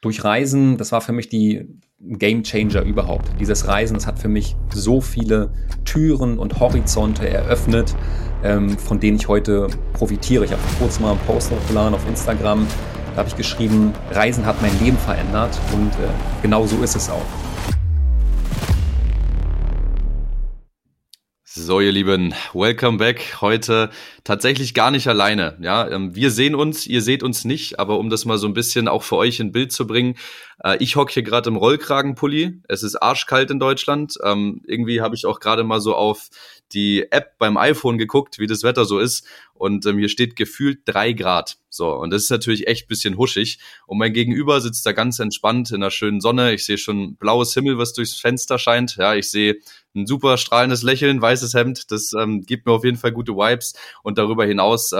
durch Reisen, das war für mich die Game Changer überhaupt. Dieses Reisen, das hat für mich so viele Türen und Horizonte eröffnet, von denen ich heute profitiere. Ich habe vor kurzem mal einen Post hochgeladen auf Instagram. Da habe ich geschrieben, Reisen hat mein Leben verändert und genau so ist es auch. So, ihr Lieben, welcome back. Heute tatsächlich gar nicht alleine. Ja, wir sehen uns, ihr seht uns nicht, aber um das mal so ein bisschen auch für euch in Bild zu bringen, ich hocke hier gerade im Rollkragenpulli. Es ist arschkalt in Deutschland. Irgendwie habe ich auch gerade mal so auf die App beim iPhone geguckt, wie das Wetter so ist. Und hier steht gefühlt 3 Grad. So, und das ist natürlich echt ein bisschen huschig. Und mein Gegenüber sitzt da ganz entspannt in der schönen Sonne. Ich sehe schon blaues Himmel, was durchs Fenster scheint. Ja, ich sehe ein super strahlendes Lächeln, weißes Hemd. Das gibt mir auf jeden Fall gute Vibes. Und darüber hinaus,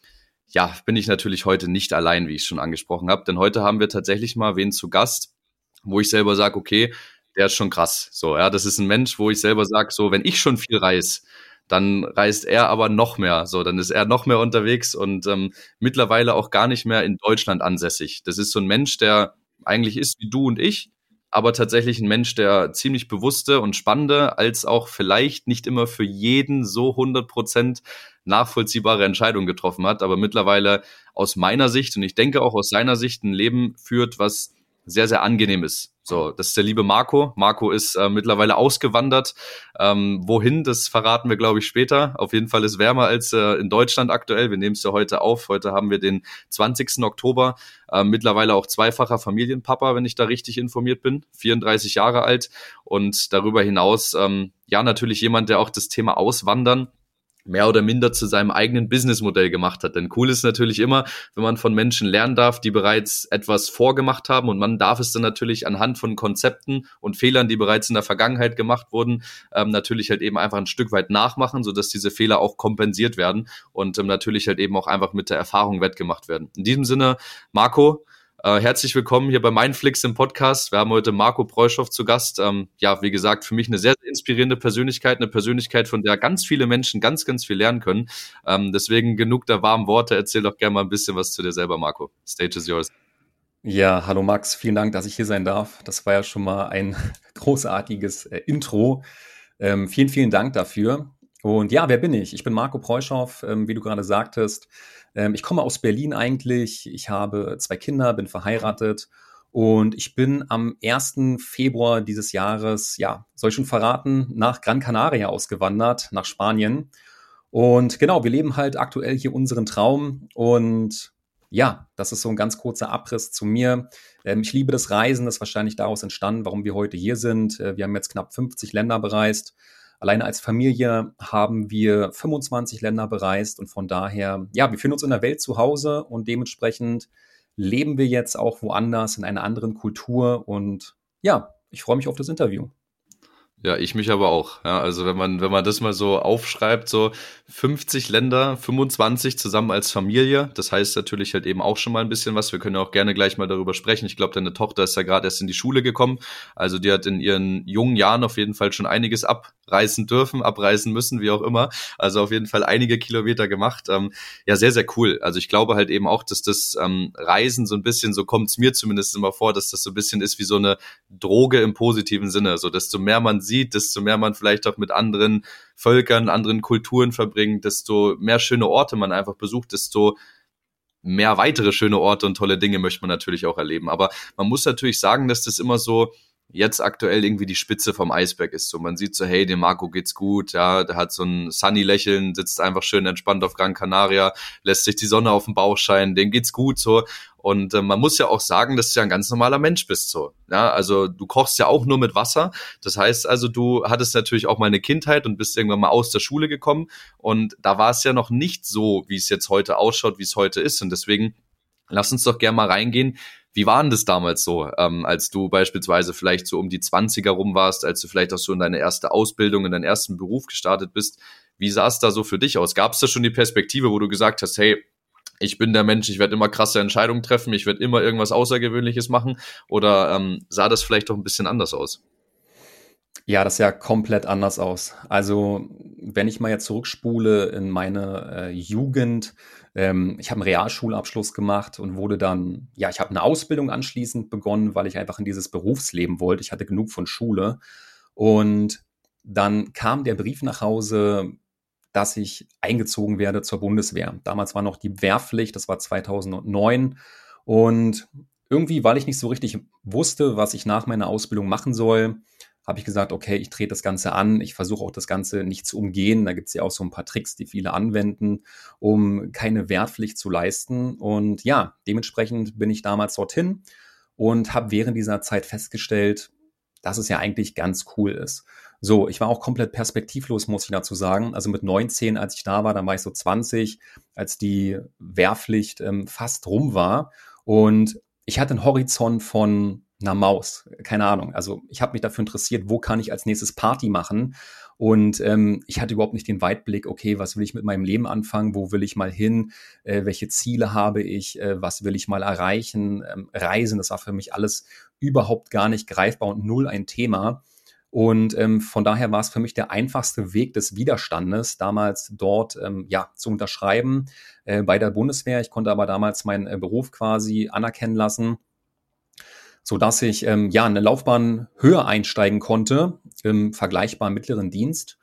bin ich natürlich heute nicht allein, wie ich schon angesprochen habe. Denn heute haben wir tatsächlich mal wen zu Gast, wo ich selber sage, okay, der ist schon krass. So, ja, das ist ein Mensch, wo ich selber sage, so, wenn ich schon viel reise, dann reist er aber noch mehr. So, dann ist er noch mehr unterwegs und mittlerweile auch gar nicht mehr in Deutschland ansässig. Das ist so ein Mensch, der eigentlich ist wie du und ich, aber tatsächlich ein Mensch, der ziemlich bewusste und spannende, als auch vielleicht nicht immer für jeden so 100% nachvollziehbare Entscheidungen getroffen hat, aber mittlerweile aus meiner Sicht und ich denke auch aus seiner Sicht ein Leben führt, was sehr, sehr angenehm ist. So, das ist der liebe Marco. Marco ist mittlerweile ausgewandert. Wohin, das verraten wir, glaube ich, später. Auf jeden Fall ist wärmer als in Deutschland aktuell. Wir nehmen es ja heute auf. Heute haben wir den 20. Oktober. Mittlerweile auch zweifacher Familienpapa, wenn ich da richtig informiert bin. 34 Jahre alt. Und darüber hinaus, natürlich jemand, der auch das Thema Auswandern mehr oder minder zu seinem eigenen Businessmodell gemacht hat. Denn cool ist natürlich immer, wenn man von Menschen lernen darf, die bereits etwas vorgemacht haben und man darf es dann natürlich anhand von Konzepten und Fehlern, die bereits in der Vergangenheit gemacht wurden, natürlich halt eben einfach ein Stück weit nachmachen, sodass diese Fehler auch kompensiert werden und natürlich halt eben auch einfach mit der Erfahrung wettgemacht werden. In diesem Sinne, Marco, herzlich willkommen hier bei Mindflix im Podcast. Wir haben heute Marco Preuschow zu Gast. Wie gesagt, für mich eine sehr, sehr inspirierende Persönlichkeit, eine Persönlichkeit, von der ganz viele Menschen ganz, ganz viel lernen können. Deswegen genug der warmen Worte. Erzähl doch gerne mal ein bisschen was zu dir selber, Marco. Stage is yours. Ja, hallo Max, vielen Dank, dass ich hier sein darf. Das war ja schon mal ein großartiges Intro. Vielen, vielen Dank dafür. Und ja, wer bin ich? Ich bin Marco Preuschow, wie du gerade sagtest. Ich komme aus Berlin eigentlich. Ich habe 2 Kinder, bin verheiratet und ich bin am 1. Februar dieses Jahres, soll ich schon verraten, nach Gran Canaria ausgewandert, nach Spanien. Und genau, wir leben halt aktuell hier unseren Traum und ja, das ist so ein ganz kurzer Abriss zu mir. Ich liebe das Reisen, das ist wahrscheinlich daraus entstanden, warum wir heute hier sind. Wir haben jetzt knapp 50 Länder bereist. Alleine als Familie haben wir 25 Länder bereist und von daher, wir fühlen uns in der Welt zu Hause und dementsprechend leben wir jetzt auch woanders in einer anderen Kultur und ich freue mich auf das Interview. Ja, ich mich aber auch. Ja, also wenn man das mal so aufschreibt, so 50 Länder, 25 zusammen als Familie, das heißt natürlich halt eben auch schon mal ein bisschen was. Wir können ja auch gerne gleich mal darüber sprechen. Ich glaube, deine Tochter ist ja gerade erst in die Schule gekommen. Also die hat in ihren jungen Jahren auf jeden Fall schon einiges abreißen dürfen, abreißen müssen, wie auch immer. Also auf jeden Fall einige Kilometer gemacht. Sehr, sehr cool. Also ich glaube halt eben auch, dass das Reisen so ein bisschen, so kommt es mir zumindest immer vor, dass das so ein bisschen ist wie so eine Droge im positiven Sinne. So desto mehr man sieht, desto mehr man vielleicht auch mit anderen Völkern, anderen Kulturen verbringt, desto mehr schöne Orte man einfach besucht, desto mehr weitere schöne Orte und tolle Dinge möchte man natürlich auch erleben. Aber man muss natürlich sagen, dass das immer so jetzt aktuell irgendwie die Spitze vom Eisberg ist. So, man sieht so, hey, dem Marco geht's gut, ja, der hat so ein Sunny-Lächeln, sitzt einfach schön entspannt auf Gran Canaria, lässt sich die Sonne auf den Bauch scheinen, dem geht's gut, so. Und man muss ja auch sagen, dass du ja ein ganz normaler Mensch bist, so. Ja, also du kochst ja auch nur mit Wasser. Das heißt also, du hattest natürlich auch mal eine Kindheit und bist irgendwann mal aus der Schule gekommen. Und da war es ja noch nicht so, wie es jetzt heute ausschaut, wie es heute ist. Und deswegen lass uns doch gerne mal reingehen. Wie war denn das damals so, als du beispielsweise vielleicht so um die 20er rum warst, als du vielleicht auch so in deine erste Ausbildung, in deinen ersten Beruf gestartet bist? Wie sah es da so für dich aus? Gab es da schon die Perspektive, wo du gesagt hast, hey, ich bin der Mensch, ich werde immer krasse Entscheidungen treffen, ich werde immer irgendwas Außergewöhnliches machen? Oder sah das vielleicht doch ein bisschen anders aus? Ja, das sah komplett anders aus. Also, wenn ich mal jetzt zurückspule in meine Jugend, ich habe einen Realschulabschluss gemacht und wurde dann, ja, ich habe eine Ausbildung anschließend begonnen, weil ich einfach in dieses Berufsleben wollte. Ich hatte genug von Schule. Und dann kam der Brief nach Hause, dass ich eingezogen werde zur Bundeswehr. Damals war noch die Wehrpflicht, das war 2009. Und irgendwie, weil ich nicht so richtig wusste, was ich nach meiner Ausbildung machen soll, habe ich gesagt, okay, ich drehe das Ganze an. Ich versuche auch das Ganze nicht zu umgehen. Da gibt es ja auch so ein paar Tricks, die viele anwenden, um keine Wehrpflicht zu leisten. Und ja, dementsprechend bin ich damals dorthin und habe während dieser Zeit festgestellt, dass es ja eigentlich ganz cool ist. So, ich war auch komplett perspektivlos, muss ich dazu sagen. Also mit 19, als ich da war, dann war ich so 20, als die Wehrpflicht fast rum war. Und ich hatte einen Horizont von einer Maus, keine Ahnung. Also ich habe mich dafür interessiert, wo kann ich als nächstes Party machen. Und ich hatte überhaupt nicht den Weitblick, okay, was will ich mit meinem Leben anfangen, wo will ich mal hin, welche Ziele habe ich, was will ich mal erreichen, Reisen, das war für mich alles überhaupt gar nicht greifbar und null ein Thema. Und von daher war es für mich der einfachste Weg des Widerstandes, damals dort ja, zu unterschreiben bei der Bundeswehr. Ich konnte aber damals meinen Beruf quasi anerkennen lassen, sodass ich ja eine Laufbahn höher einsteigen konnte im vergleichbaren mittleren Dienst.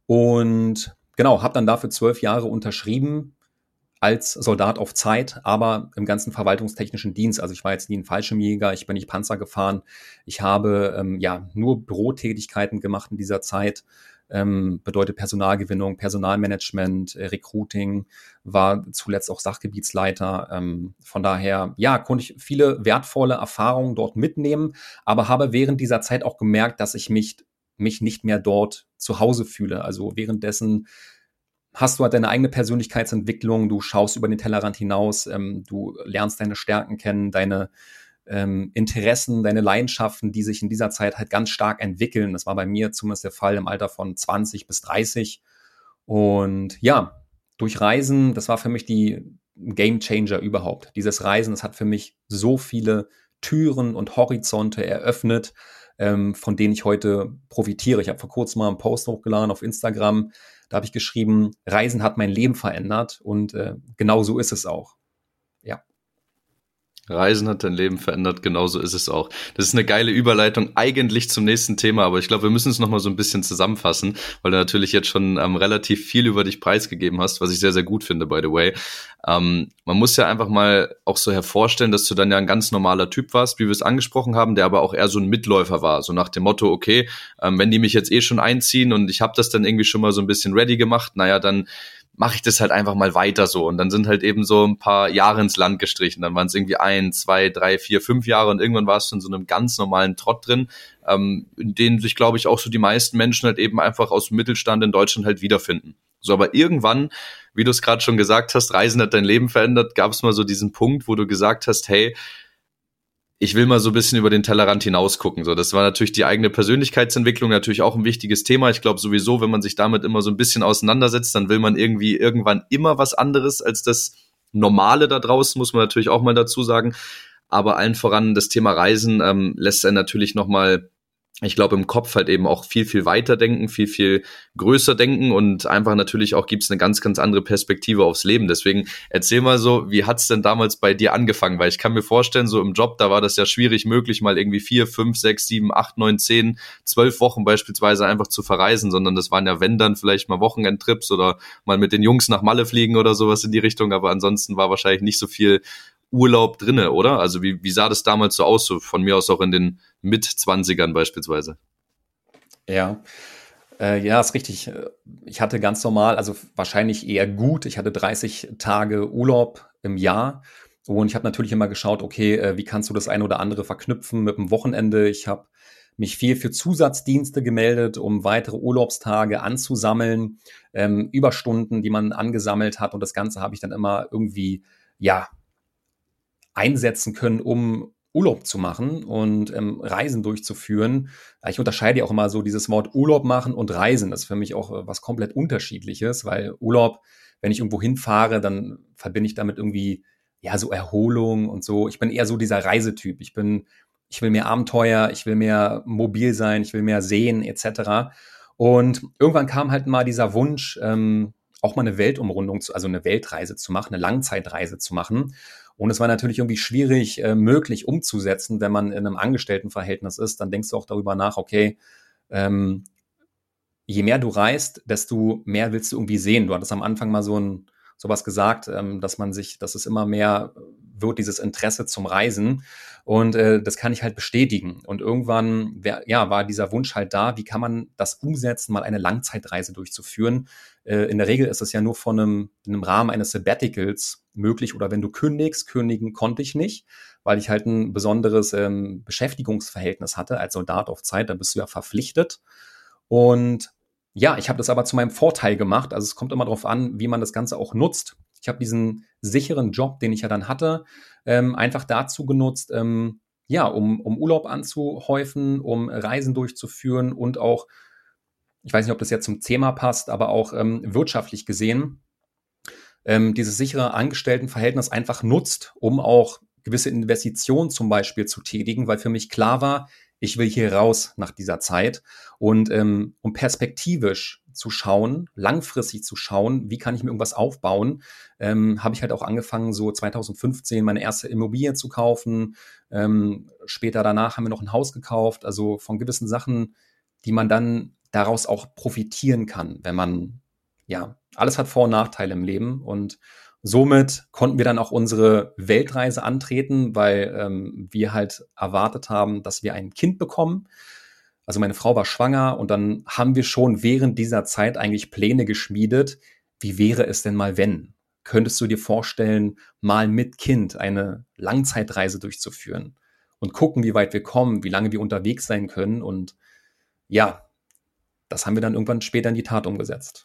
Und genau, habe dann dafür 12 Jahre unterschrieben als Soldat auf Zeit, aber im ganzen verwaltungstechnischen Dienst. Also ich war jetzt nie ein Fallschirmjäger, ich bin nicht Panzer gefahren. Ich habe ja nur Bürotätigkeiten gemacht in dieser Zeit. Bedeutet Personalgewinnung, Personalmanagement, Recruiting, war zuletzt auch Sachgebietsleiter. Von daher, ja, konnte ich viele wertvolle Erfahrungen dort mitnehmen, aber habe während dieser Zeit auch gemerkt, dass ich mich nicht mehr dort zu Hause fühle. Also währenddessen hast du halt deine eigene Persönlichkeitsentwicklung, du schaust über den Tellerrand hinaus, du lernst deine Stärken kennen, deine Interessen, deine Leidenschaften, die sich in dieser Zeit halt ganz stark entwickeln. Das war bei mir zumindest der Fall im Alter von 20 bis 30. Und ja, durch Reisen, das war für mich die Game Changer überhaupt. Dieses Reisen, das hat für mich so viele Türen und Horizonte eröffnet, von denen ich heute profitiere. Ich habe vor kurzem mal einen Post hochgeladen auf Instagram. Da habe ich geschrieben, Reisen hat mein Leben verändert und genau so ist es auch. Ja. Reisen hat dein Leben verändert, genauso ist es auch. Das ist eine geile Überleitung eigentlich zum nächsten Thema, aber ich glaube, wir müssen es nochmal so ein bisschen zusammenfassen, weil du natürlich jetzt schon relativ viel über dich preisgegeben hast, was ich sehr, sehr gut finde, by the way. Man muss ja einfach mal auch so hervorstellen, dass du dann ja ein ganz normaler Typ warst, wie wir es angesprochen haben, der aber auch eher so ein Mitläufer war, so nach dem Motto, okay, wenn die mich jetzt eh schon einziehen und ich habe das dann irgendwie schon mal so ein bisschen ready gemacht, naja, dann mache ich das halt einfach mal weiter so. Und dann sind halt eben so ein paar Jahre ins Land gestrichen. Dann waren es irgendwie 1, 2, 3, 4, 5 Jahre und irgendwann warst du in so einem ganz normalen Trott drin, in denen sich, glaube ich, auch so die meisten Menschen halt eben einfach aus dem Mittelstand in Deutschland halt wiederfinden. So, aber irgendwann, wie du es gerade schon gesagt hast, Reisen hat dein Leben verändert, gab es mal so diesen Punkt, wo du gesagt hast, hey, ich will mal so ein bisschen über den Tellerrand hinaus gucken. So, das war natürlich die eigene Persönlichkeitsentwicklung, natürlich auch ein wichtiges Thema. Ich glaube sowieso, wenn man sich damit immer so ein bisschen auseinandersetzt, dann will man irgendwie irgendwann immer was anderes als das Normale da draußen, muss man natürlich auch mal dazu sagen. Aber allen voran das Thema Reisen lässt einen natürlich nochmal, ich glaube, im Kopf halt eben auch viel, viel weiter denken, viel, viel größer denken und einfach natürlich auch gibt's eine ganz, ganz andere Perspektive aufs Leben. Deswegen erzähl mal so, wie hat's denn damals bei dir angefangen? Weil ich kann mir vorstellen, so im Job, da war das ja schwierig möglich, mal irgendwie 4, 5, 6, 7, 8, 9, 10, 12 Wochen beispielsweise einfach zu verreisen, sondern das waren ja, wenn dann vielleicht mal Wochenendtrips oder mal mit den Jungs nach Malle fliegen oder sowas in die Richtung, aber ansonsten war wahrscheinlich nicht so viel Urlaub drinne, oder? Also wie sah das damals so aus, so von mir aus auch in den Mit-20ern beispielsweise? Ja, ja, ist richtig. Ich hatte ganz normal, also wahrscheinlich eher gut. Ich hatte 30 Tage Urlaub im Jahr und ich habe natürlich immer geschaut, okay, wie kannst du das eine oder andere verknüpfen mit dem Wochenende? Ich habe mich viel für Zusatzdienste gemeldet, um weitere Urlaubstage anzusammeln, Überstunden, die man angesammelt hat und das Ganze habe ich dann immer irgendwie, ja, einsetzen können, um Urlaub zu machen und Reisen durchzuführen. Ich unterscheide ja auch immer so dieses Wort Urlaub machen und Reisen. Das ist für mich auch was komplett Unterschiedliches, weil Urlaub, wenn ich irgendwo hinfahre, dann verbinde ich damit irgendwie ja so Erholung und so. Ich bin eher so dieser Reisetyp. Ich bin ich will mehr Abenteuer, ich will mehr mobil sein, ich will mehr sehen, etc. Und irgendwann kam halt mal dieser Wunsch, auch mal eine Weltumrundung, also eine Weltreise zu machen, eine Langzeitreise zu machen. Und es war natürlich irgendwie schwierig möglich umzusetzen, wenn man in einem Angestelltenverhältnis ist. Dann denkst du auch darüber nach, okay, ähm, je mehr du reist, desto mehr willst du irgendwie sehen. Du hattest am Anfang mal sowas gesagt, dass es immer mehr wird, dieses Interesse zum Reisen. Und das kann ich halt bestätigen. Und irgendwann war dieser Wunsch halt da, wie kann man das umsetzen, mal eine Langzeitreise durchzuführen. In der Regel ist es ja nur in einem Rahmen eines Sabbaticals möglich. Oder wenn du kündigen konnte ich nicht, weil ich halt ein besonderes Beschäftigungsverhältnis hatte als Soldat auf Zeit. Da bist du ja verpflichtet. Und ja, ich habe das aber zu meinem Vorteil gemacht. Also es kommt immer darauf an, wie man das Ganze auch nutzt. Ich habe diesen sicheren Job, den ich ja dann hatte, einfach dazu genutzt, um Urlaub anzuhäufen, um Reisen durchzuführen und auch, ich weiß nicht, ob das jetzt zum Thema passt, aber auch wirtschaftlich gesehen, dieses sichere Angestelltenverhältnis einfach nutzt, um auch gewisse Investitionen zum Beispiel zu tätigen, weil für mich klar war, ich will hier raus nach dieser Zeit und um perspektivisch zu schauen, langfristig zu schauen, wie kann ich mir irgendwas aufbauen, habe ich halt auch angefangen, so 2015 meine erste Immobilie zu kaufen. Später danach haben wir noch ein Haus gekauft, also von gewissen Sachen, die man dann daraus auch profitieren kann, wenn man, ja, alles hat Vor- und Nachteile im Leben und somit konnten wir dann auch unsere Weltreise antreten, weil wir halt erwartet haben, dass wir ein Kind bekommen. Also meine Frau war schwanger und dann haben wir schon während dieser Zeit eigentlich Pläne geschmiedet. Wie wäre es denn mal, wenn? Könntest du dir vorstellen, mal mit Kind eine Langzeitreise durchzuführen und gucken, wie weit wir kommen, wie lange wir unterwegs sein können? Und ja, das haben wir dann irgendwann später in die Tat umgesetzt.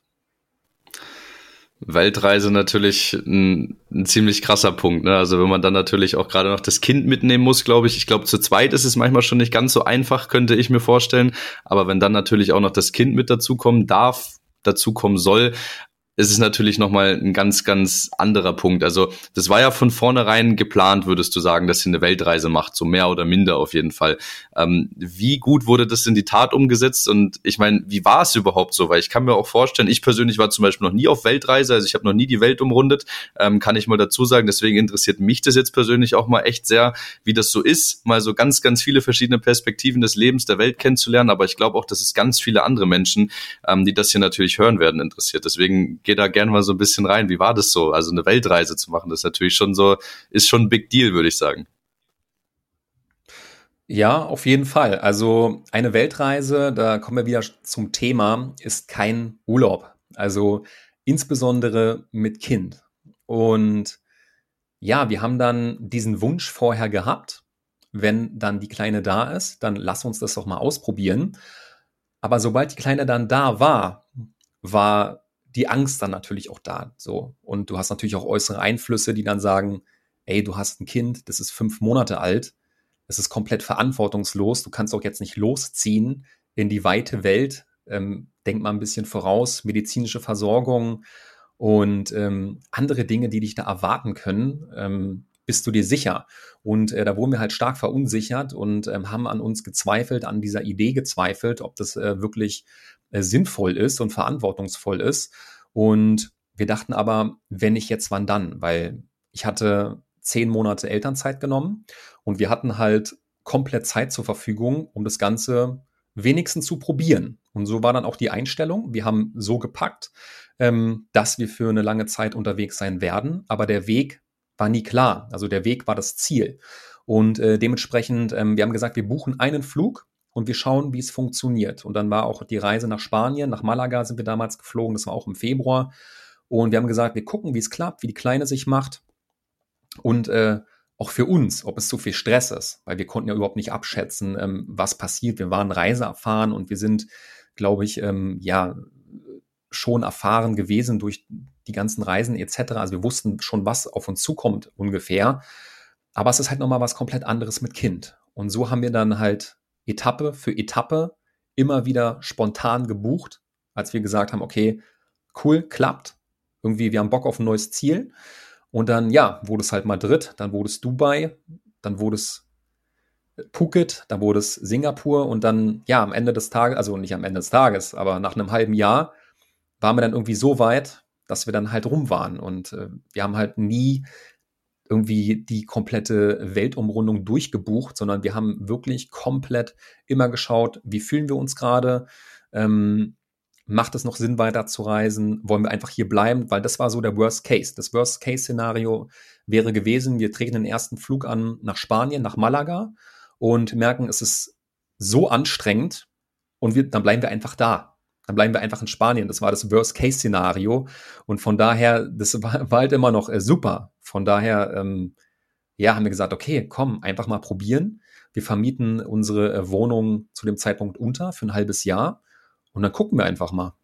Weltreise natürlich ein ziemlich krasser Punkt, ne? Also wenn man dann natürlich auch gerade noch das Kind mitnehmen muss, glaube ich. Ich glaube, zu zweit ist es manchmal schon nicht ganz so einfach, könnte ich mir vorstellen. Aber wenn dann natürlich auch noch das Kind mit dazukommen darf, dazukommen soll, ist es natürlich nochmal ein ganz, ganz anderer Punkt. Also das war ja von vornherein geplant, würdest du sagen, dass ihr eine Weltreise macht, so mehr oder minder auf jeden Fall. Wie gut wurde das in die Tat umgesetzt? Und ich meine, wie war es überhaupt so? Weil ich kann mir auch vorstellen, ich persönlich war zum Beispiel noch nie auf Weltreise, also ich habe noch nie die Welt umrundet, kann ich mal dazu sagen. Deswegen interessiert mich das jetzt persönlich auch mal echt sehr, wie das so ist, mal so ganz, ganz viele verschiedene Perspektiven des Lebens, der Welt kennenzulernen. Aber ich glaube auch, dass es ganz viele andere Menschen, die das hier natürlich hören werden, interessiert. Deswegen geh da gerne mal so ein bisschen rein. Wie war das so? Also eine Weltreise zu machen, das ist natürlich schon so, ist schon ein Big Deal, würde ich sagen. Ja, auf jeden Fall. Also eine Weltreise, da kommen wir wieder zum Thema, ist kein Urlaub. Also insbesondere mit Kind. Und ja, wir haben dann diesen Wunsch vorher gehabt, wenn dann die Kleine da ist, dann lass uns das doch mal ausprobieren. Aber sobald die Kleine dann da war, war die Angst dann natürlich auch da. So. Und du hast natürlich auch äußere Einflüsse, die dann sagen, ey, du hast ein Kind, das ist 5 Monate alt, es ist komplett verantwortungslos, du kannst auch jetzt nicht losziehen in die weite Welt. Denk mal ein bisschen voraus, medizinische Versorgung und andere Dinge, die dich da erwarten können. Bist du dir sicher? Und da wurden wir halt stark verunsichert und haben an uns gezweifelt, an dieser Idee gezweifelt, ob das wirklich sinnvoll ist und verantwortungsvoll ist. Und wir dachten aber, wenn nicht jetzt, wann dann? Weil ich hatte 10 Monate Elternzeit genommen und wir hatten halt komplett Zeit zur Verfügung, um das Ganze wenigstens zu probieren. Und so war dann auch die Einstellung. Wir haben so gepackt, dass wir für eine lange Zeit unterwegs sein werden, aber der Weg war nie klar. Also der Weg war das Ziel. Und dementsprechend, wir haben gesagt, wir buchen einen Flug und wir schauen, wie es funktioniert. Und dann war auch die Reise nach Spanien, nach Malaga sind wir damals geflogen, das war auch im Februar. Und wir haben gesagt, wir gucken, wie es klappt, wie die Kleine sich macht und auch für uns, ob es zu viel Stress ist, weil wir konnten ja überhaupt nicht abschätzen, was passiert. Wir waren reiseerfahren und wir sind, glaube ich, ja, schon erfahren gewesen durch die ganzen Reisen etc. Also wir wussten schon, was auf uns zukommt ungefähr. Aber es ist halt nochmal was komplett anderes mit Kind. Und so haben wir dann halt Etappe für Etappe immer wieder spontan gebucht, als wir gesagt haben, okay, cool, klappt. Irgendwie, wir haben Bock auf ein neues Ziel. Und dann, ja, wurde es halt Madrid, dann wurde es Dubai, dann wurde es Phuket, dann wurde es Singapur und dann, ja, am Ende des Tages, also nicht am Ende des Tages, aber nach einem halben Jahr waren wir dann irgendwie so weit, dass wir dann halt rum waren. Und wir haben halt nie irgendwie die komplette Weltumrundung durchgebucht, sondern wir haben wirklich komplett immer geschaut, wie fühlen wir uns gerade, ähm, macht es noch Sinn, weiter zu reisen, wollen wir einfach hier bleiben, weil das war so der Worst Case. Das Worst Case Szenario wäre gewesen, wir treten den ersten Flug an nach Spanien, nach Malaga und merken, es ist so anstrengend und dann bleiben wir einfach da. Dann bleiben wir einfach in Spanien. Das war das Worst-Case-Szenario. Und von daher, das war halt immer noch super. Von daher, ja, haben wir gesagt, okay, komm, einfach mal probieren. Wir vermieten unsere Wohnung zu dem Zeitpunkt unter für ein halbes Jahr. Und dann gucken wir einfach mal.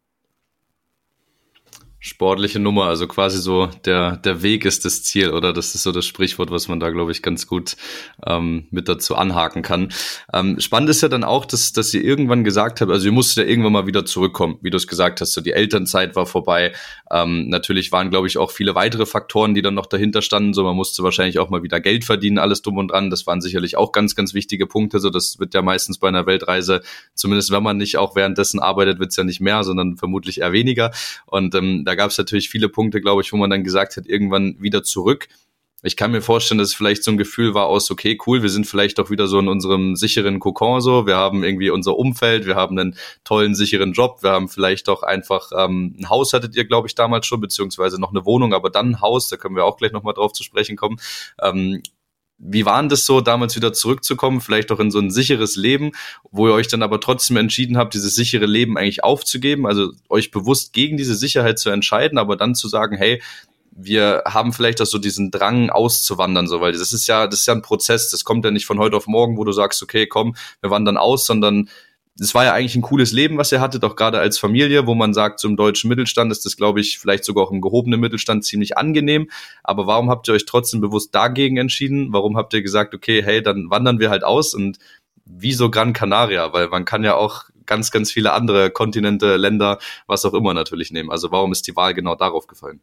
Sportliche Nummer, also quasi so der Weg ist das Ziel, oder? Das ist so das Sprichwort, was man da, glaube ich, ganz gut mit dazu anhaken kann. Spannend ist ja dann auch, dass ihr irgendwann gesagt habt, also ihr musstet ja irgendwann mal wieder zurückkommen, wie du es gesagt hast, so die Elternzeit war vorbei. Natürlich waren, glaube ich, auch viele weitere Faktoren, die dann noch dahinter standen, so man musste wahrscheinlich auch mal wieder Geld verdienen, alles drum und dran. Das waren sicherlich auch ganz, ganz wichtige Punkte, so das wird ja meistens bei einer Weltreise, zumindest wenn man nicht auch währenddessen arbeitet, wird es ja nicht mehr, sondern vermutlich eher weniger. Und da gab es natürlich viele Punkte, glaube ich, wo man dann gesagt hat, irgendwann wieder zurück. Ich kann mir vorstellen, dass es vielleicht so ein Gefühl war aus, okay, cool, wir sind vielleicht auch wieder so in unserem sicheren Kokon so, wir haben irgendwie unser Umfeld, wir haben einen tollen, sicheren Job, wir haben vielleicht auch einfach ein Haus hattet ihr, glaube ich, damals schon, beziehungsweise noch eine Wohnung, aber dann ein Haus, da können wir auch gleich nochmal drauf zu sprechen kommen. Wie war denn das so, damals wieder zurückzukommen, vielleicht auch in so ein sicheres Leben, wo ihr euch dann aber trotzdem entschieden habt, dieses sichere Leben eigentlich aufzugeben, also euch bewusst gegen diese Sicherheit zu entscheiden, aber dann zu sagen, hey, wir haben vielleicht auch so diesen Drang auszuwandern, so, weil das ist ja ein Prozess, das kommt ja nicht von heute auf morgen, wo du sagst, okay, komm, wir wandern aus, sondern es war ja eigentlich ein cooles Leben, was ihr hattet, auch gerade als Familie, wo man sagt, zum deutschen Mittelstand ist das, glaube ich, vielleicht sogar auch im gehobenen Mittelstand ziemlich angenehm. Aber warum habt ihr euch trotzdem bewusst dagegen entschieden? Warum habt ihr gesagt, okay, hey, dann wandern wir halt aus? Und wieso Gran Canaria? Weil man kann ja auch ganz, ganz viele andere Kontinente, Länder, was auch immer natürlich nehmen. Also warum ist die Wahl genau darauf gefallen?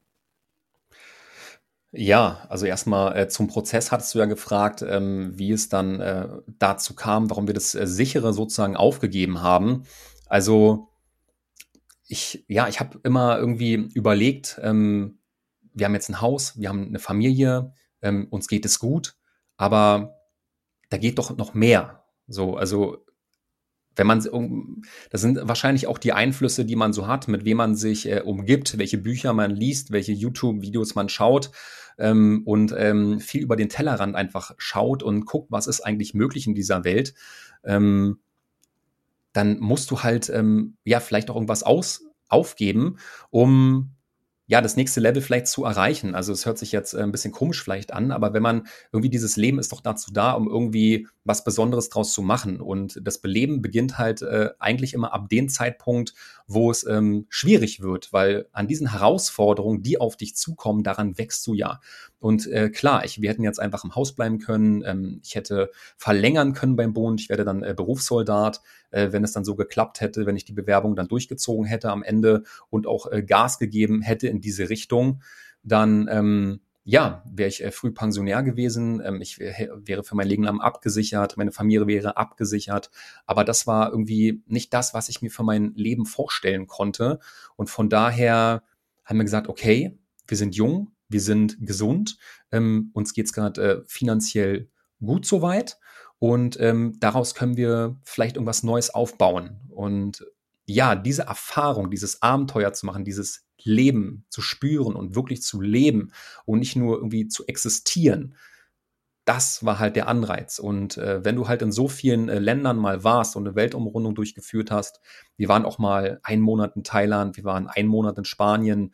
Ja, also erstmal zum Prozess hattest du ja gefragt, wie es dann dazu kam, warum wir das sichere sozusagen aufgegeben haben. Also ich habe immer irgendwie überlegt, wir haben jetzt ein Haus, wir haben eine Familie, uns geht es gut, aber da geht doch noch mehr. So, also wenn man, das sind wahrscheinlich auch die Einflüsse, die man so hat, mit wem man sich umgibt, welche Bücher man liest, welche YouTube-Videos man schaut und viel über den Tellerrand einfach schaut und guckt, was ist eigentlich möglich in dieser Welt. Ähm, Dann musst du halt ja vielleicht auch irgendwas aufgeben, um ja das nächste Level vielleicht zu erreichen. Also es hört sich jetzt ein bisschen komisch vielleicht an, aber wenn man irgendwie dieses Leben ist doch dazu da, um irgendwie was Besonderes draus zu machen. Und das Beleben beginnt halt eigentlich immer ab dem Zeitpunkt, wo es schwierig wird, weil an diesen Herausforderungen, die auf dich zukommen, daran wächst du ja. Und klar, wir hätten jetzt einfach im Haus bleiben können, ich hätte verlängern können beim Bund, ich werde dann Berufssoldat, wenn es dann so geklappt hätte, wenn ich die Bewerbung dann durchgezogen hätte am Ende und auch Gas gegeben hätte in diese Richtung, dann ja, wäre ich früh Pensionär gewesen, ich wäre für mein Leben lang abgesichert, meine Familie wäre abgesichert, aber das war irgendwie nicht das, was ich mir für mein Leben vorstellen konnte. Und von daher haben wir gesagt, okay, wir sind jung, wir sind gesund, uns geht's gerade finanziell gut soweit und daraus können wir vielleicht irgendwas Neues aufbauen. Und ja, diese Erfahrung, dieses Abenteuer zu machen, dieses Leben zu spüren und wirklich zu leben und nicht nur irgendwie zu existieren, das war halt der Anreiz. Und wenn du halt in so vielen Ländern mal warst und eine Weltumrundung durchgeführt hast, wir waren auch mal einen Monat in Thailand, wir waren einen Monat in Spanien,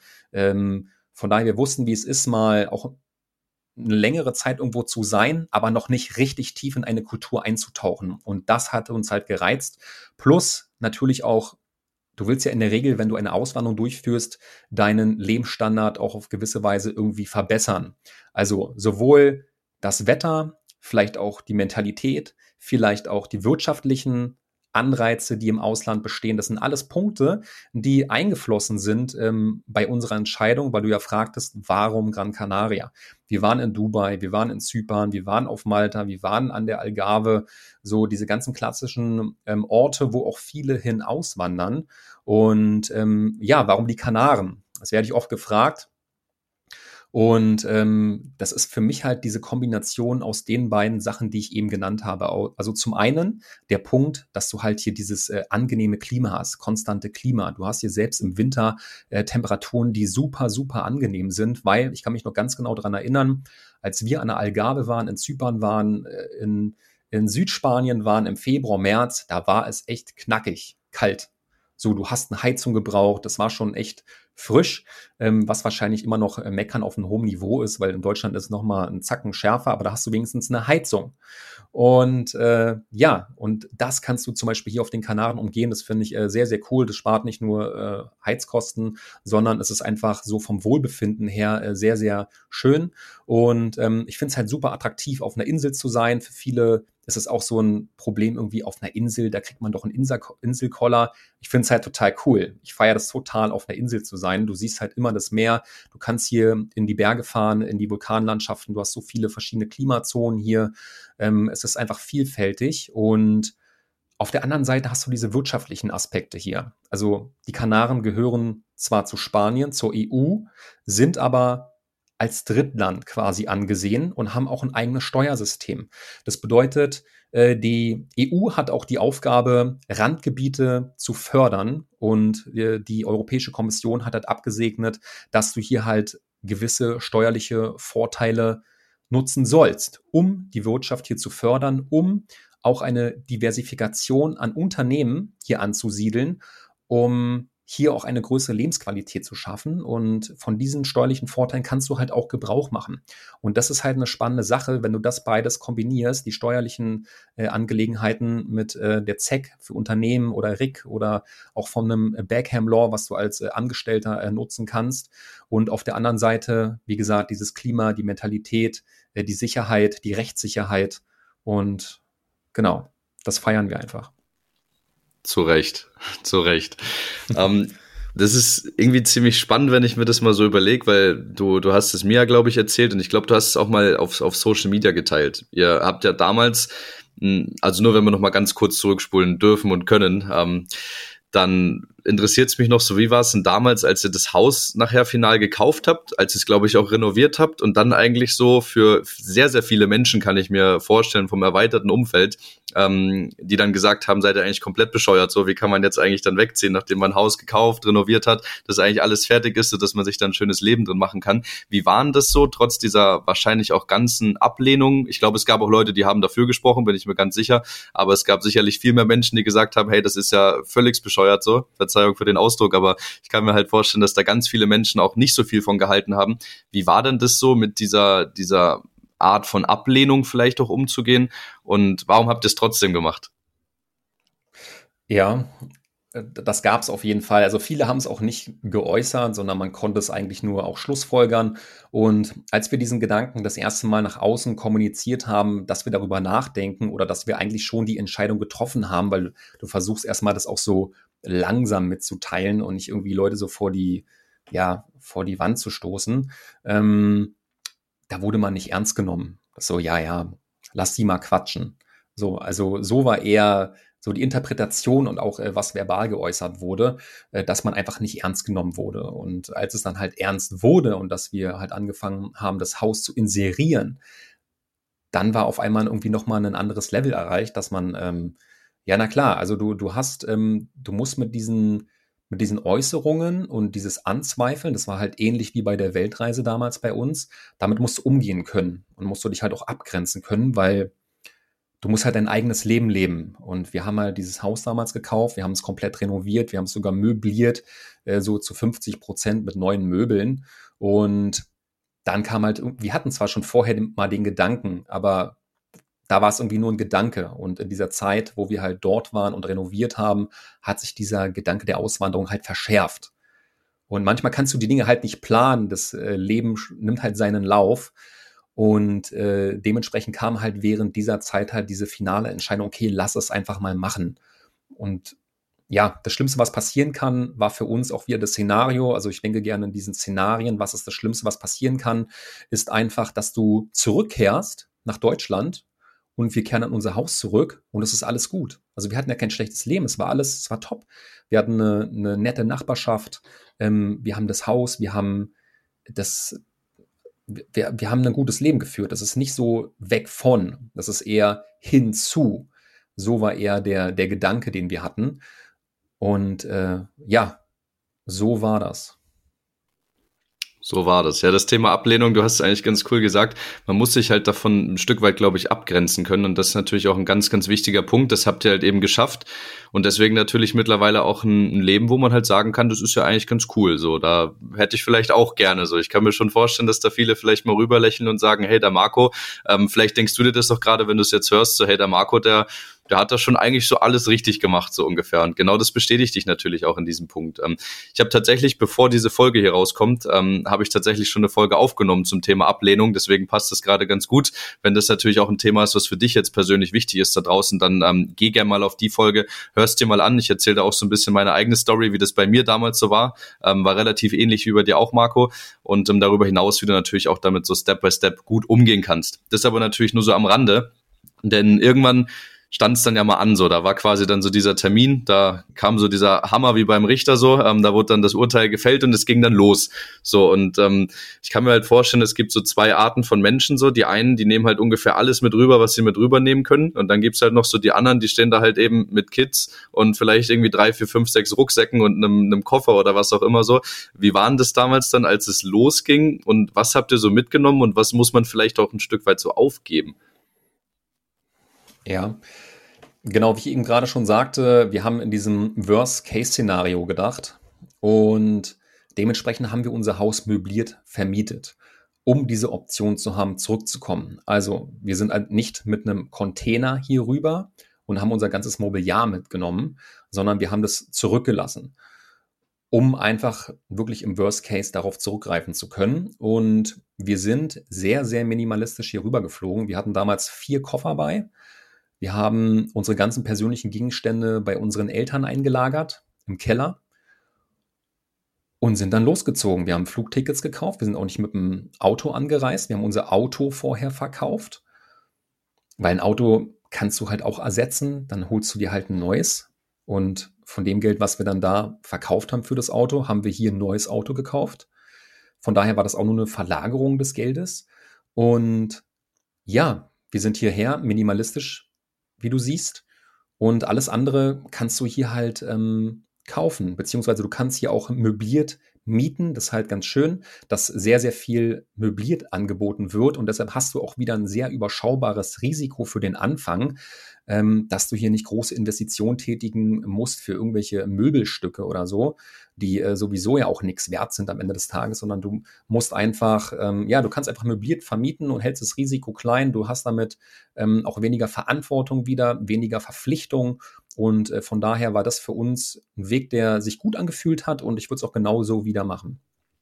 von daher, wir wussten, wie es ist, mal auch eine längere Zeit irgendwo zu sein, aber noch nicht richtig tief in eine Kultur einzutauchen. Und das hat uns halt gereizt. Plus natürlich auch, du willst ja in der Regel, wenn du eine Auswanderung durchführst, deinen Lebensstandard auch auf gewisse Weise irgendwie verbessern. Also sowohl das Wetter, vielleicht auch die Mentalität, vielleicht auch die wirtschaftlichen Anreize, die im Ausland bestehen. Das sind alles Punkte, die eingeflossen sind bei unserer Entscheidung, weil du ja fragtest, warum Gran Canaria? Wir waren in Dubai, wir waren in Zypern, wir waren auf Malta, wir waren an der Algarve, so diese ganzen klassischen Orte, wo auch viele hin auswandern. Und ja, warum die Kanaren? Das werde ich oft gefragt. Und das ist für mich halt diese Kombination aus den beiden Sachen, die ich eben genannt habe. Also zum einen der Punkt, dass du halt hier dieses angenehme Klima hast, konstante Klima. Du hast hier selbst im Winter Temperaturen, die super, super angenehm sind, weil ich kann mich noch ganz genau daran erinnern, als wir an der Algarve waren, in Zypern waren, in Südspanien waren im Februar, März, da war es echt knackig, kalt. So, du hast eine Heizung gebraucht, das war schon echt frisch, was wahrscheinlich immer noch meckern auf einem hohen Niveau ist, weil in Deutschland ist es nochmal ein Zacken schärfer, aber da hast du wenigstens eine Heizung. Und ja, und das kannst du zum Beispiel hier auf den Kanaren umgehen. Das finde ich sehr, sehr cool. Das spart nicht nur Heizkosten, sondern es ist einfach so vom Wohlbefinden her sehr, sehr schön. Und ich finde es halt super attraktiv, auf einer Insel zu sein. Für viele ist es auch so ein Problem irgendwie auf einer Insel. Da kriegt man doch einen Inselkoller. Ich finde es halt total cool. Ich feiere das total, auf einer Insel zu sein. Du siehst halt immer das Meer. Du kannst hier in die Berge fahren, in die Vulkanlandschaften. Du hast so viele verschiedene Klimazonen hier. Es ist einfach vielfältig. Und auf der anderen Seite hast du diese wirtschaftlichen Aspekte hier. Also die Kanaren gehören zwar zu Spanien, zur EU, sind aber als Drittland quasi angesehen und haben auch ein eigenes Steuersystem. Das bedeutet, die EU hat auch die Aufgabe, Randgebiete zu fördern, und die Europäische Kommission hat halt abgesegnet, dass du hier halt gewisse steuerliche Vorteile nutzen sollst, um die Wirtschaft hier zu fördern, um auch eine Diversifikation an Unternehmen hier anzusiedeln, um hier auch eine größere Lebensqualität zu schaffen. Und von diesen steuerlichen Vorteilen kannst du halt auch Gebrauch machen. Und das ist halt eine spannende Sache, wenn du das beides kombinierst, die steuerlichen Angelegenheiten mit der ZEC für Unternehmen oder RIC oder auch von einem Beckham Law, was du als Angestellter nutzen kannst. Und auf der anderen Seite, wie gesagt, dieses Klima, die Mentalität, die Sicherheit, die Rechtssicherheit. Und genau, das feiern wir einfach. Zu Recht, zu Recht. Das ist irgendwie ziemlich spannend, wenn ich mir das mal so überlege, weil du hast es mir ja, glaube ich, erzählt, und ich glaube, du hast es auch mal auf Social Media geteilt. Ihr habt ja damals, also nur wenn wir noch mal ganz kurz zurückspulen dürfen und können, dann interessiert es mich noch so, wie war es denn damals, als ihr das Haus nachher final gekauft habt, als ihr es, glaube ich, auch renoviert habt und dann eigentlich so für sehr, sehr viele Menschen, kann ich mir vorstellen, vom erweiterten Umfeld, die dann gesagt haben, seid ihr eigentlich komplett bescheuert, so, wie kann man jetzt eigentlich dann wegziehen, nachdem man ein Haus gekauft, renoviert hat, dass eigentlich alles fertig ist, sodass man sich dann ein schönes Leben drin machen kann. Wie war denn das so, trotz dieser wahrscheinlich auch ganzen Ablehnung? Ich glaube, es gab auch Leute, die haben dafür gesprochen, bin ich mir ganz sicher, aber es gab sicherlich viel mehr Menschen, die gesagt haben, hey, das ist ja völlig bescheuert so, Verzeihung für den Ausdruck, aber ich kann mir halt vorstellen, dass da ganz viele Menschen auch nicht so viel von gehalten haben. Wie war denn das so, mit dieser Art von Ablehnung vielleicht auch umzugehen, und warum habt ihr es trotzdem gemacht? Ja, das gab es auf jeden Fall. Also viele haben es auch nicht geäußert, sondern man konnte es eigentlich nur auch schlussfolgern. Und als wir diesen Gedanken das erste Mal nach außen kommuniziert haben, dass wir darüber nachdenken oder dass wir eigentlich schon die Entscheidung getroffen haben, weil du versuchst erstmal das auch so langsam mitzuteilen und nicht irgendwie Leute so vor die Wand zu stoßen, da wurde man nicht ernst genommen. So, ja, lass die mal quatschen. So, also so war eher so die Interpretation und auch was verbal geäußert wurde, dass man einfach nicht ernst genommen wurde. Und als es dann halt ernst wurde und dass wir halt angefangen haben, das Haus zu inserieren, dann war auf einmal irgendwie nochmal ein anderes Level erreicht, dass man, ja, na klar, also du musst mit diesen Äußerungen und dieses Anzweifeln, das war halt ähnlich wie bei der Weltreise damals bei uns, damit musst du umgehen können und musst du dich halt auch abgrenzen können, weil du musst halt dein eigenes Leben leben. Und wir haben halt dieses Haus damals gekauft, wir haben es komplett renoviert, wir haben es sogar möbliert, so zu 50% mit neuen Möbeln. Und dann kam halt, wir hatten zwar schon vorher mal den Gedanken, aber da war es irgendwie nur ein Gedanke. Und in dieser Zeit, wo wir halt dort waren und renoviert haben, hat sich dieser Gedanke der Auswanderung halt verschärft. Und manchmal kannst du die Dinge halt nicht planen. Das Leben nimmt halt seinen Lauf. Und dementsprechend kam halt während dieser Zeit halt diese finale Entscheidung, okay, lass es einfach mal machen. Und ja, das Schlimmste, was passieren kann, war für uns auch wieder das Szenario. Also ich denke gerne in diesen Szenarien, was ist das Schlimmste, was passieren kann, ist einfach, dass du zurückkehrst nach Deutschland und wir kehren an unser Haus zurück und es ist alles gut. Also wir hatten ja kein schlechtes Leben, es war top. Wir hatten eine nette Nachbarschaft, wir haben das Haus, wir haben ein gutes Leben geführt. Das ist nicht so weg von, das ist eher hinzu. So war eher der Gedanke, den wir hatten. Und ja, so war das. So war das. Ja, das Thema Ablehnung, du hast es eigentlich ganz cool gesagt. Man muss sich halt davon ein Stück weit, glaube ich, abgrenzen können. Und das ist natürlich auch ein ganz, ganz wichtiger Punkt. Das habt ihr halt eben geschafft. Und deswegen natürlich mittlerweile auch ein Leben, wo man halt sagen kann, das ist ja eigentlich ganz cool. So, da hätte ich vielleicht auch gerne so. Ich kann mir schon vorstellen, dass da viele vielleicht mal rüberlächeln und sagen, hey, der Marco, vielleicht denkst du dir das doch gerade, wenn du es jetzt hörst, so, hey, der Marco, der hat das schon eigentlich so alles richtig gemacht, so ungefähr. Und genau das bestätigt dich natürlich auch in diesem Punkt. Ich habe tatsächlich, bevor diese Folge hier rauskommt, habe ich tatsächlich schon eine Folge aufgenommen zum Thema Ablehnung. Deswegen passt das gerade ganz gut. Wenn das natürlich auch ein Thema ist, was für dich jetzt persönlich wichtig ist da draußen, dann geh gerne mal auf die Folge, hörst dir mal an. Ich erzähle da auch so ein bisschen meine eigene Story, wie das bei mir damals so war. War relativ ähnlich wie bei dir auch, Marco. Und darüber hinaus, wie du natürlich auch damit so Step by Step gut umgehen kannst. Das aber natürlich nur so am Rande. Denn irgendwann stand es dann ja mal an, so, da war quasi dann so dieser Termin, da kam so dieser Hammer wie beim Richter so, da wurde dann das Urteil gefällt und es ging dann los, so, und ich kann mir halt vorstellen, es gibt so zwei Arten von Menschen, so, die einen, die nehmen halt ungefähr alles mit rüber, was sie mit rübernehmen können, und dann gibt's halt noch so die anderen, die stehen da halt eben mit Kids und vielleicht irgendwie 3, 4, 5, 6 Rucksäcken und einem Koffer oder was auch immer so. Wie waren das damals dann, als es losging, und was habt ihr so mitgenommen und was muss man vielleicht auch ein Stück weit so aufgeben? Ja, genau, wie ich eben gerade schon sagte, wir haben in diesem Worst-Case-Szenario gedacht und dementsprechend haben wir unser Haus möbliert vermietet, um diese Option zu haben, zurückzukommen. Also wir sind halt nicht mit einem Container hier rüber und haben unser ganzes Mobiliar mitgenommen, sondern wir haben das zurückgelassen, um einfach wirklich im Worst Case darauf zurückgreifen zu können. Und wir sind sehr, sehr minimalistisch hier rüber geflogen. Wir hatten damals 4 Koffer bei. Wir haben unsere ganzen persönlichen Gegenstände bei unseren Eltern eingelagert im Keller und sind dann losgezogen. Wir haben Flugtickets gekauft. Wir sind auch nicht mit dem Auto angereist. Wir haben unser Auto vorher verkauft, weil ein Auto kannst du halt auch ersetzen. Dann holst du dir halt ein neues. Und von dem Geld, was wir dann da verkauft haben für das Auto, haben wir hier ein neues Auto gekauft. Von daher war das auch nur eine Verlagerung des Geldes. Und ja, wir sind hierher minimalistisch, wie du siehst. Und alles andere kannst du hier halt kaufen, beziehungsweise du kannst hier auch möbliert mieten. Das ist halt ganz schön, dass sehr, sehr viel möbliert angeboten wird. Und deshalb hast du auch wieder ein sehr überschaubares Risiko für den Anfang, dass du hier nicht große Investitionen tätigen musst für irgendwelche Möbelstücke oder so, die sowieso ja auch nichts wert sind am Ende des Tages, sondern du musst einfach, ja, du kannst einfach möbliert vermieten und hältst das Risiko klein. Du hast damit auch weniger Verantwortung wieder, weniger Verpflichtung. Und von daher war das für uns ein Weg, der sich gut angefühlt hat, und ich würde es auch genauso wieder machen.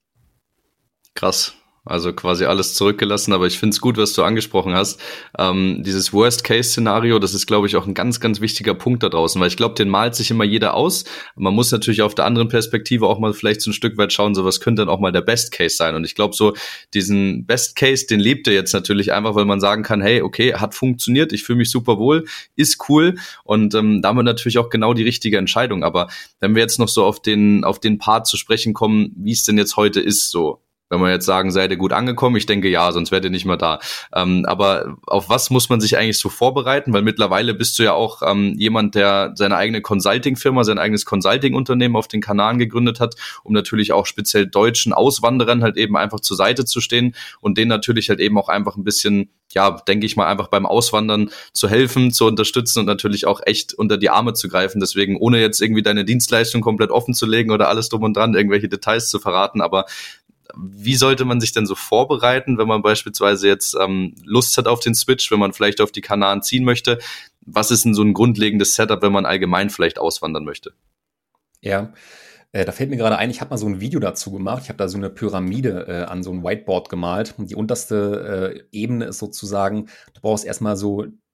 Krass. Also quasi alles zurückgelassen, aber ich finde es gut, was du angesprochen hast. Dieses Worst-Case-Szenario, das ist, glaube ich, auch ein ganz, ganz wichtiger Punkt da draußen, weil ich glaube, den malt sich immer jeder aus. Man muss natürlich auf der anderen Perspektive auch mal vielleicht so ein Stück weit schauen, so was könnte dann auch mal der Best-Case sein. Und ich glaube, so diesen Best-Case, den lebt ihr jetzt natürlich einfach, weil man sagen kann, hey, okay, hat funktioniert, ich fühle mich super wohl, ist cool, und damit natürlich auch genau die richtige Entscheidung. Aber wenn wir jetzt noch so auf den Part zu sprechen kommen, wie es denn jetzt heute ist, so, wenn wir jetzt sagen, seid ihr gut angekommen? Ich denke ja, sonst wärt ihr nicht mehr da. Aber auf was muss man sich eigentlich so vorbereiten? Weil mittlerweile bist du ja auch jemand, der seine eigene Consulting-Firma, sein eigenes Consulting-Unternehmen auf den Kanaren gegründet hat, um natürlich auch speziell deutschen Auswanderern halt eben einfach zur Seite zu stehen und denen natürlich halt eben auch einfach ein bisschen, ja, denke ich mal, einfach beim Auswandern zu helfen, zu unterstützen und natürlich auch echt unter die Arme zu greifen. Deswegen, ohne jetzt irgendwie deine Dienstleistung komplett offen zu legen oder alles drum und dran, irgendwelche Details zu verraten, aber wie sollte man sich denn so vorbereiten, wenn man beispielsweise jetzt Lust hat auf den Switch, wenn man vielleicht auf die Kanaren ziehen möchte? Was ist denn so ein grundlegendes Setup, wenn man allgemein vielleicht auswandern möchte? Ja, da fällt mir gerade ein, ich habe mal so ein Video dazu gemacht. Ich habe da so eine Pyramide an so ein Whiteboard gemalt. Und die unterste Ebene ist sozusagen, du brauchst erstmal so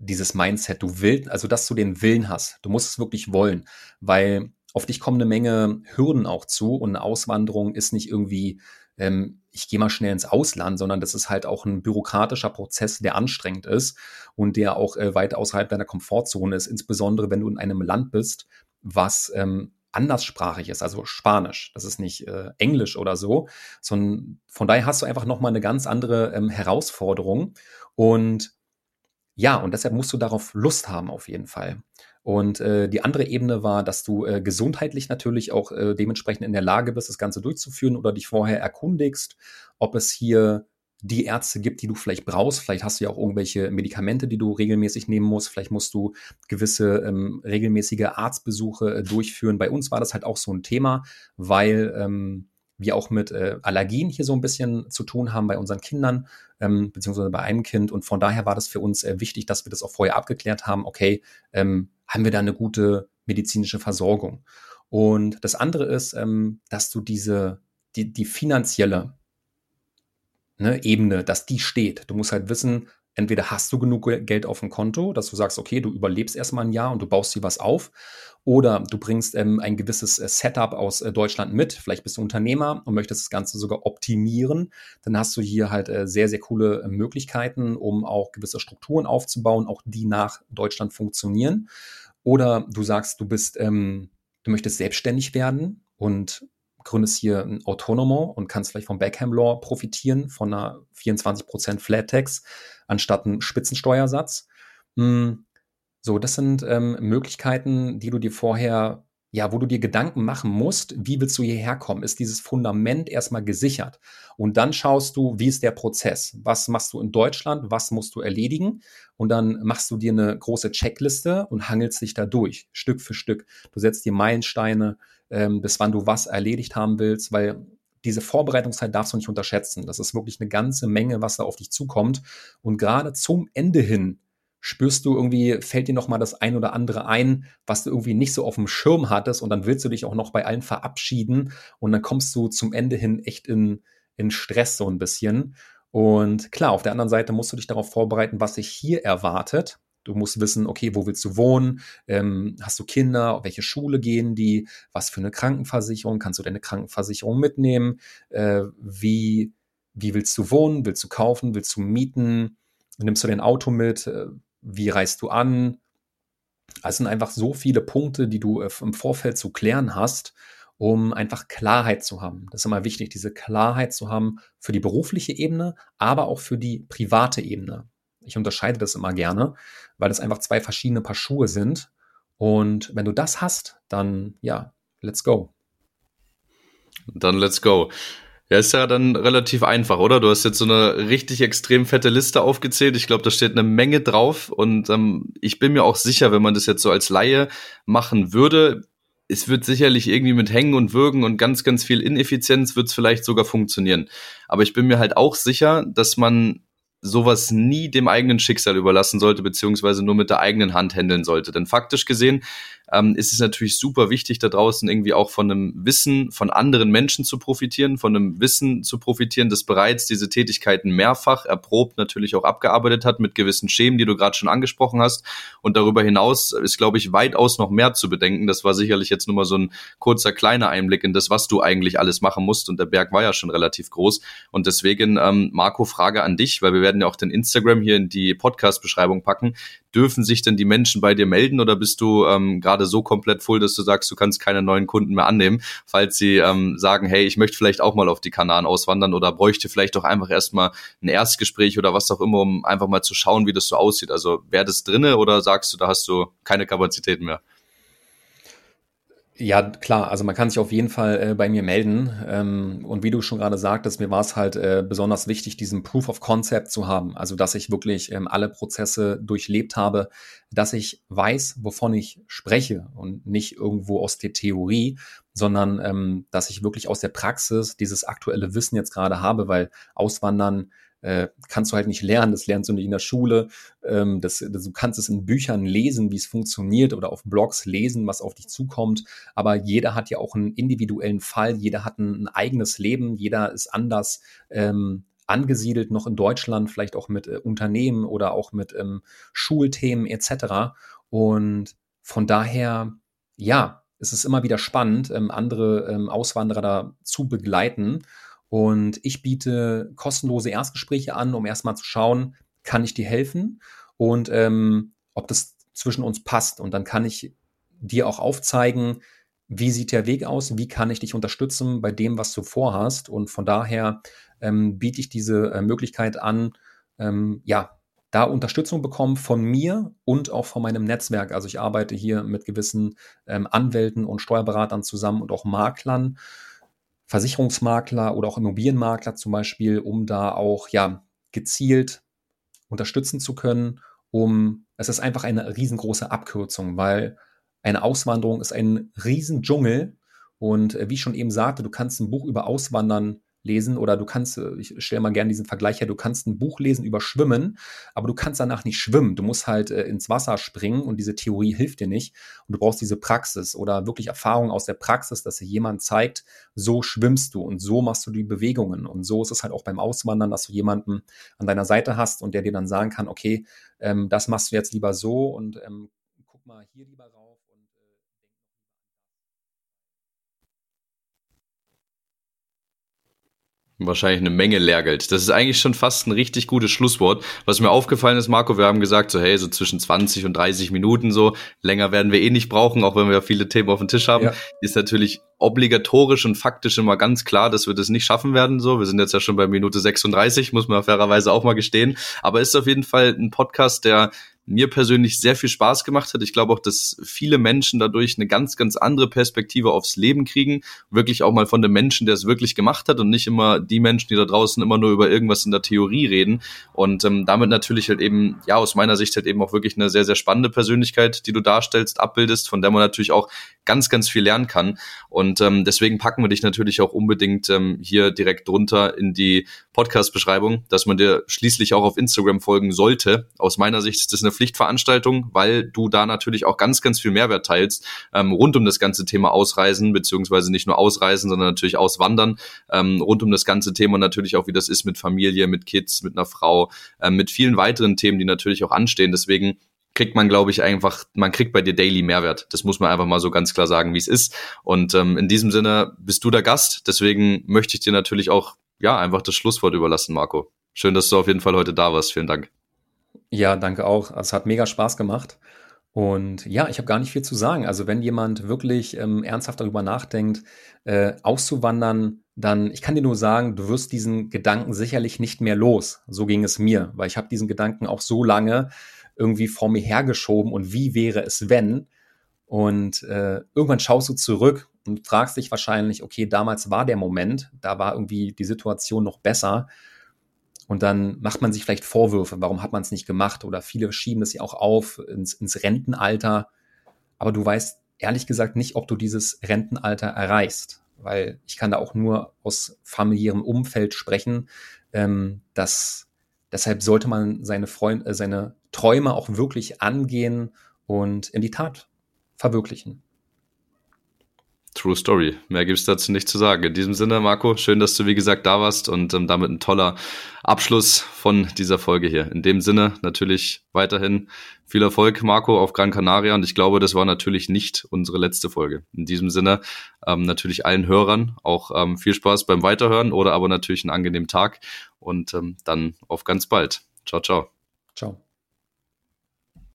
dieses Mindset. Du willst, also dass du den Willen hast. Du musst es wirklich wollen, weil auf dich kommen eine Menge Hürden auch zu und eine Auswanderung ist nicht irgendwie, ich gehe mal schnell ins Ausland, sondern das ist halt auch ein bürokratischer Prozess, der anstrengend ist und der auch weit außerhalb deiner Komfortzone ist, insbesondere wenn du in einem Land bist, was anderssprachig ist, also Spanisch. Das ist nicht Englisch oder so, sondern von daher hast du einfach nochmal eine ganz andere Herausforderung und ja, und deshalb musst du darauf Lust haben auf jeden Fall. Und die andere Ebene war, dass du gesundheitlich natürlich auch dementsprechend in der Lage bist, das Ganze durchzuführen oder dich vorher erkundigst, ob es hier die Ärzte gibt, die du vielleicht brauchst. Vielleicht hast du ja auch irgendwelche Medikamente, die du regelmäßig nehmen musst. Vielleicht musst du gewisse regelmäßige Arztbesuche durchführen. Bei uns war das halt auch so ein Thema, weil wir auch mit Allergien hier so ein bisschen zu tun haben bei unseren Kindern, beziehungsweise bei einem Kind. Und von daher war das für uns wichtig, dass wir das auch vorher abgeklärt haben. Okay, haben wir da eine gute medizinische Versorgung? Und das andere ist, dass du die finanzielle, ne, Ebene, dass die steht. Du musst halt wissen, entweder hast du genug Geld auf dem Konto, dass du sagst, okay, du überlebst erstmal ein Jahr und du baust dir was auf, oder du bringst ein gewisses Setup aus Deutschland mit. Vielleicht bist du Unternehmer und möchtest das Ganze sogar optimieren. Dann hast du hier halt sehr, sehr coole Möglichkeiten, um auch gewisse Strukturen aufzubauen, auch die nach Deutschland funktionieren. Oder du sagst, du möchtest selbstständig werden und gründest hier ein Autonomous und kannst vielleicht vom Beckham Law profitieren, von einer 24% Flat Tax anstatt einem Spitzensteuersatz. So, das sind Möglichkeiten, die du dir vorher, ja, wo du dir Gedanken machen musst, wie willst du hierher kommen? Ist dieses Fundament erstmal gesichert? Und dann schaust du, wie ist der Prozess? Was machst du in Deutschland? Was musst du erledigen? Und dann machst du dir eine große Checkliste und hangelst dich da durch, Stück für Stück. Du setzt dir Meilensteine, bis wann du was erledigt haben willst, weil diese Vorbereitungszeit darfst du nicht unterschätzen. Das ist wirklich eine ganze Menge, was da auf dich zukommt. Und gerade zum Ende hin spürst du irgendwie, fällt dir noch mal das ein oder andere ein, was du irgendwie nicht so auf dem Schirm hattest und dann willst du dich auch noch bei allen verabschieden und dann kommst du zum Ende hin echt in Stress so ein bisschen. Und klar, auf der anderen Seite musst du dich darauf vorbereiten, was sich hier erwartet. Du musst wissen, okay, wo willst du wohnen? Hast du Kinder? Auf welche Schule gehen die? Was für eine Krankenversicherung? Kannst du deine Krankenversicherung mitnehmen? Wie willst du wohnen? Willst du kaufen? Willst du mieten? Nimmst du dein Auto mit? Wie reist du an? Es sind einfach so viele Punkte, die du im Vorfeld zu klären hast, um einfach Klarheit zu haben. Das ist immer wichtig, diese Klarheit zu haben für die berufliche Ebene, aber auch für die private Ebene. Ich unterscheide das immer gerne, weil das einfach zwei verschiedene Paar Schuhe sind. Und wenn du das hast, dann ja, let's go. Dann let's go. Ja, ist ja dann relativ einfach, oder? Du hast jetzt so eine richtig extrem fette Liste aufgezählt. Ich glaube, da steht eine Menge drauf. Und ich bin mir auch sicher, wenn man das jetzt so als Laie machen würde, es wird sicherlich irgendwie mit Hängen und Würgen und ganz, ganz viel Ineffizienz wird es vielleicht sogar funktionieren. Aber ich bin mir halt auch sicher, dass man sowas nie dem eigenen Schicksal überlassen sollte, beziehungsweise nur mit der eigenen Hand handeln sollte. Denn faktisch gesehen ist es natürlich super wichtig, da draußen irgendwie auch von einem Wissen von anderen Menschen zu profitieren, von einem Wissen zu profitieren, das bereits diese Tätigkeiten mehrfach erprobt natürlich auch abgearbeitet hat mit gewissen Schemen, die du gerade schon angesprochen hast. Und darüber hinaus ist, glaube ich, weitaus noch mehr zu bedenken. Das war sicherlich jetzt nur mal so ein kurzer, kleiner Einblick in das, was du eigentlich alles machen musst. Und der Berg war ja schon relativ groß. Und deswegen, Marco, Frage an dich, weil wir werden ja auch den Instagram hier in die Podcast-Beschreibung packen. Dürfen sich denn die Menschen bei dir melden oder bist du gerade so komplett voll, dass du sagst, du kannst keine neuen Kunden mehr annehmen, falls sie sagen, hey, ich möchte vielleicht auch mal auf die Kanaren auswandern oder bräuchte vielleicht auch einfach erstmal ein Erstgespräch oder was auch immer, um einfach mal zu schauen, wie das so aussieht. Also wäre das drinne oder sagst du, da hast du keine Kapazitäten mehr? Ja, klar, also man kann sich auf jeden Fall bei mir melden. Und wie du schon gerade sagtest, mir war es halt besonders wichtig, diesen Proof of Concept zu haben. Also, dass ich wirklich alle Prozesse durchlebt habe, dass ich weiß, wovon ich spreche und nicht irgendwo aus der Theorie, sondern dass ich wirklich aus der Praxis dieses aktuelle Wissen jetzt gerade habe, weil Auswandern kannst du halt nicht lernen, das lernst du nicht in der Schule, du kannst es in Büchern lesen, wie es funktioniert oder auf Blogs lesen, was auf dich zukommt, aber jeder hat ja auch einen individuellen Fall, jeder hat ein eigenes Leben, jeder ist anders angesiedelt noch in Deutschland, vielleicht auch mit Unternehmen oder auch mit Schulthemen etc. Und von daher, ja, es ist immer wieder spannend, andere Auswanderer da zu begleiten. Und ich biete kostenlose Erstgespräche an, um erstmal zu schauen, kann ich dir helfen und ob das zwischen uns passt. Und dann kann ich dir auch aufzeigen, wie sieht der Weg aus, wie kann ich dich unterstützen bei dem, was du vorhast. Und von daher biete ich diese Möglichkeit an, ja, da Unterstützung bekommen von mir und auch von meinem Netzwerk. Also ich arbeite hier mit gewissen Anwälten und Steuerberatern zusammen und auch Maklern, Versicherungsmakler oder auch Immobilienmakler zum Beispiel, um da auch ja gezielt unterstützen zu können, es ist einfach eine riesengroße Abkürzung, weil eine Auswanderung ist ein Riesendschungel und wie ich schon eben sagte, du kannst ein Buch über Auswandern lesen oder du kannst, ich stelle mal gerne diesen Vergleich her, du kannst ein Buch lesen über Schwimmen, aber du kannst danach nicht schwimmen. Du musst halt ins Wasser springen und diese Theorie hilft dir nicht und du brauchst diese Praxis oder wirklich Erfahrung aus der Praxis, dass dir jemand zeigt, so schwimmst du und so machst du die Bewegungen und so ist es halt auch beim Auswandern, dass du jemanden an deiner Seite hast und der dir dann sagen kann, okay, das machst du jetzt lieber so und guck mal hier lieber rauf. Wahrscheinlich eine Menge Lehrgeld. Das ist eigentlich schon fast ein richtig gutes Schlusswort. Was mir aufgefallen ist, Marco, wir haben gesagt, so hey, so zwischen 20 und 30 Minuten so, länger werden wir eh nicht brauchen, auch wenn wir ja viele Themen auf dem Tisch haben. Ja. Ist natürlich obligatorisch und faktisch immer ganz klar, dass wir das nicht schaffen werden. So, wir sind jetzt ja schon bei Minute 36, muss man fairerweise auch mal gestehen. Aber ist auf jeden Fall ein Podcast, der mir persönlich sehr viel Spaß gemacht hat. Ich glaube auch, dass viele Menschen dadurch eine ganz, ganz andere Perspektive aufs Leben kriegen. Wirklich auch mal von dem Menschen, der es wirklich gemacht hat und nicht immer die Menschen, die da draußen immer nur über irgendwas in der Theorie reden. Und damit natürlich halt eben, ja, aus meiner Sicht halt eben auch wirklich eine sehr, sehr spannende Persönlichkeit, die du darstellst, abbildest, von der man natürlich auch ganz, ganz viel lernen kann. Und deswegen packen wir dich natürlich auch unbedingt hier direkt drunter in die Podcast-Beschreibung, dass man dir schließlich auch auf Instagram folgen sollte. Aus meiner Sicht ist das eine Pflichtveranstaltung, weil du da natürlich auch ganz, ganz viel Mehrwert teilst rund um das ganze Thema Ausreisen, beziehungsweise nicht nur Ausreisen, sondern natürlich Auswandern, rund um das ganze Thema und natürlich auch, wie das ist mit Familie, mit Kids, mit einer Frau, mit vielen weiteren Themen, die natürlich auch anstehen. Deswegen kriegt man, glaube ich, einfach, man kriegt bei dir daily Mehrwert. Das muss man einfach mal so ganz klar sagen, wie es ist. Und in diesem Sinne bist du der Gast. Deswegen möchte ich dir natürlich auch, ja, einfach das Schlusswort überlassen, Marco. Schön, dass du auf jeden Fall heute da warst. Vielen Dank. Ja, danke auch. Es hat mega Spaß gemacht. Und ja, ich habe gar nicht viel zu sagen. Also wenn jemand wirklich ernsthaft darüber nachdenkt, auszuwandern, dann, ich kann dir nur sagen, du wirst diesen Gedanken sicherlich nicht mehr los. So ging es mir, weil ich habe diesen Gedanken auch so lange irgendwie vor mir hergeschoben und wie wäre es, wenn? Und irgendwann schaust du zurück und fragst dich wahrscheinlich, okay, damals war der Moment, da war irgendwie die Situation noch besser. Und dann macht man sich vielleicht Vorwürfe, warum hat man es nicht gemacht? Oder viele schieben es ja auch auf ins Rentenalter. Aber du weißt ehrlich gesagt nicht, ob du dieses Rentenalter erreichst. Weil ich kann da auch nur aus familiärem Umfeld sprechen. Deshalb sollte man seine Träume auch wirklich angehen und in die Tat verwirklichen. True Story. Mehr gibt's dazu nicht zu sagen. In diesem Sinne, Marco, schön, dass du wie gesagt da warst und damit ein toller Abschluss von dieser Folge hier. In dem Sinne natürlich weiterhin viel Erfolg, Marco, auf Gran Canaria und ich glaube, das war natürlich nicht unsere letzte Folge. In diesem Sinne natürlich allen Hörern auch viel Spaß beim Weiterhören oder aber natürlich einen angenehmen Tag und dann auf ganz bald. Ciao, ciao. Ciao.